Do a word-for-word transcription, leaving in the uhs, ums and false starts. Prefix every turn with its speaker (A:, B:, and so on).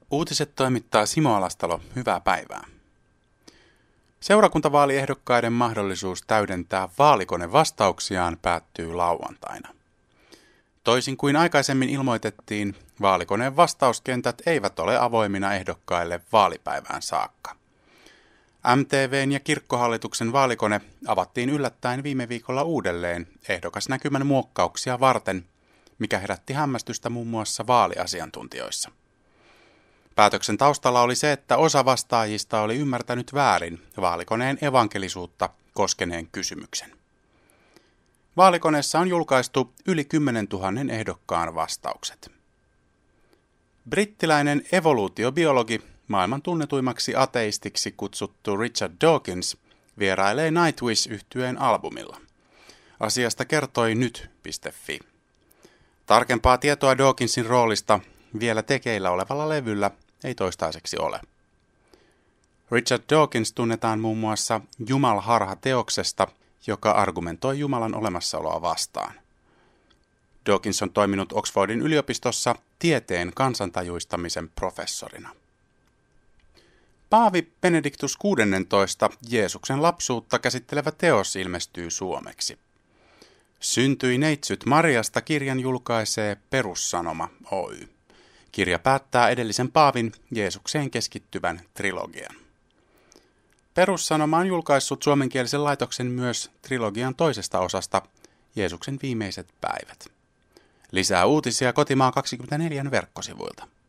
A: Uutiset toimittaa Simo Alastalo. Hyvää päivää. Seurakuntavaaliehdokkaiden mahdollisuus täydentää vaalikonevastauksiaan päättyy lauantaina. Toisin kuin aikaisemmin ilmoitettiin, vaalikoneen vastauskentät eivät ole avoimina ehdokkaille vaalipäivään saakka. M T V:n ja Kirkkohallituksen vaalikone avattiin yllättäen viime viikolla uudelleen ehdokasnäkymän muokkauksia varten, mikä herätti hämmästystä muun muassa vaaliasiantuntijoissa. Päätöksen taustalla oli se, että osa vastaajista oli ymmärtänyt väärin vaalikoneen evankelisuutta koskeneen kysymyksen. Vaalikoneessa on julkaistu yli kymmenen tuhannen ehdokkaan vastaukset. Brittiläinen evoluutiobiologi, maailman tunnetuimmaksi ateistiksi kutsuttu Richard Dawkins, vierailee Nightwish-yhtyeen albumilla. Asiasta kertoi nyt piste fi. Tarkempaa tietoa Dawkinsin roolista vielä tekeillä olevalla levyllä ei toistaiseksi ole. Richard Dawkins tunnetaan muun muassa Jumalharha-teoksesta, joka argumentoi Jumalan olemassaoloa vastaan. Dawkins on toiminut Oxfordin yliopistossa tieteen kansantajuistamisen professorina. Paavi Benedictus kuusitoista Jeesuksen lapsuutta käsittelevä teos ilmestyy suomeksi. Syntyi neitsyt Mariasta -kirjan julkaisee Perussanoma Oy. Kirja päättää edellisen paavin Jeesukseen keskittyvän trilogian. Perussanoma on julkaissut suomenkielisen laitoksen myös trilogian toisesta osasta Jeesuksen viimeiset päivät. Lisää uutisia Kotimaa kaksikymmentäneljä verkkosivuilta.